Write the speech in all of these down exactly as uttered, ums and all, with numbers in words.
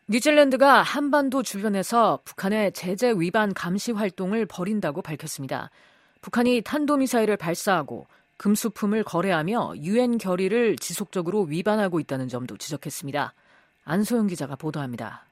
뉴질랜드가 한반도 주변에서 북한의 제재 위반 감시 활동을 벌인다고 밝혔습니다. 북한이 탄도미사일을 발사하고 금수품을 거래하며 유엔 결의를 지속적으로 위반하고 있다는 점도 지적했습니다. 안소영 기자가 보도합니다.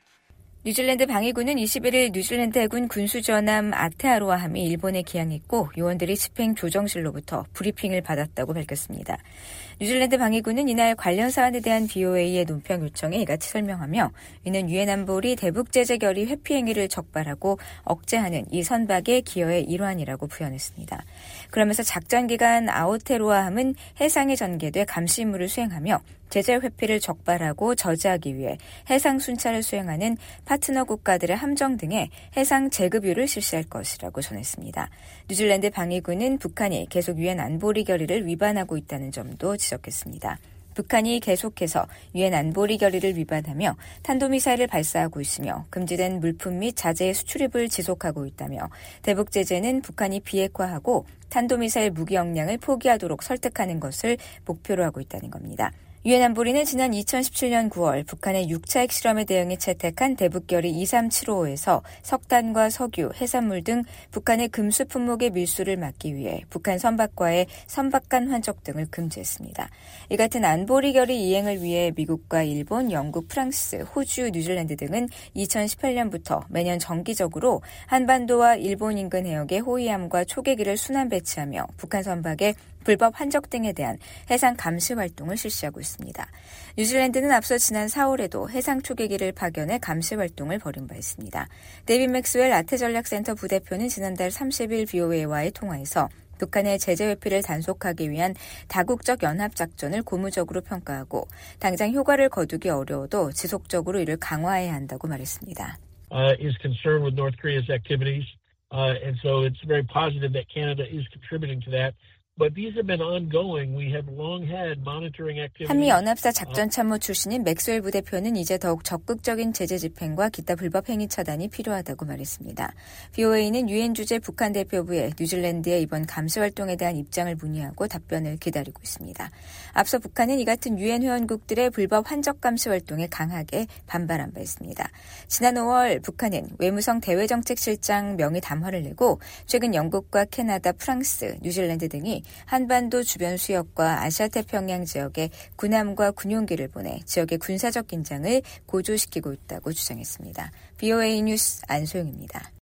뉴질랜드 방위군은 이십일일 뉴질랜드 해군 군수전함 아테아로아함이 일본에 기항했고 요원들이 집행 조정실로부터 브리핑을 받았다고 밝혔습니다. 뉴질랜드 방위군은 이날 관련 사안에 대한 비오에이의 논평 요청에 이같이 설명하며 이는 유엔 안보리 대북 제재 결의 회피 행위를 적발하고 억제하는 이 선박의 기여의 일환이라고 부연했습니다. 그러면서 작전 기간 아오테로아함은 해상에 전개돼 감시 임무를 수행하며 제재 회피를 적발하고 저지하기 위해 해상 순찰을 수행하는 파트너 국가들의 함정 등에 해상 재급유를 실시할 것이라고 전했습니다. 뉴질랜드 방위군은 북한이 계속 유엔 안보리 결의를 위반하고 있다는 점도 지적했습니다. 북한이 계속해서 유엔 안보리 결의를 위반하며 탄도미사일을 발사하고 있으며 금지된 물품 및 자재의 수출입을 지속하고 있다며 대북 제재는 북한이 비핵화하고 탄도미사일 무기 역량을 포기하도록 설득하는 것을 목표로 하고 있다는 겁니다. 유엔 안보리는 지난 이천십칠년 구월 북한의 육 차 핵실험에 대응해 채택한 대북결의 이삼칠오에서 석탄과 석유, 해산물 등 북한의 금수 품목의 밀수를 막기 위해 북한 선박과의 선박 간 환적 등을 금지했습니다. 이 같은 안보리 결의 이행을 위해 미국과 일본, 영국, 프랑스, 호주, 뉴질랜드 등은 이천십팔년부터 매년 정기적으로 한반도와 일본 인근 해역에 호위함과 초계기를 순환 배치하며 북한 선박의 불법 환적 등에 대한 해상 감시 활동을 실시하고 있습니다. 뉴질랜드는 앞서 지난 사월에도 해상 초계기를 파견해 감시 활동을 벌인 바 있습니다. 데이빗 맥스웰 아태전략센터 부대표는 지난달 삼십일 비오에이와의 통화에서 북한의 제재 회피를 단속하기 위한 다국적 연합작전을 고무적으로 평가하고 당장 효과를 거두기 어려워도 지속적으로 이를 강화해야 한다고 말했습니다. Uh, is concerned with North Korea's activities, uh, and so it's very positive that Canada is contributing to that. But these have been ongoing. We have long had monitoring activities. 한미연합사 작전참모 출신인 맥스웰 부대표는 이제 더욱 적극적인 제재 집행과 기타 불법 행위 차단이 필요하다고 말했습니다. 비오에이는 유엔 주재 북한 대표부에 뉴질랜드의 이번 감시 활동에 대한 입장을 문의하고 답변을 기다리고 있습니다. 앞서 북한은 이 같은 유엔 회원국들의 불법 환적 감시 활동에 강하게 반발한 바 있습니다. 지난 오월 북한은 외무성 대외정책실장 명의 담화를 내고 최근 영국과 캐나다, 프랑스, 뉴질랜드 등이 한반도 주변 수역과 아시아태평양 지역에 군함과 군용기를 보내 지역의 군사적 긴장을 고조시키고 있다고 주장했습니다. 비오에이 뉴스 안소영입니다.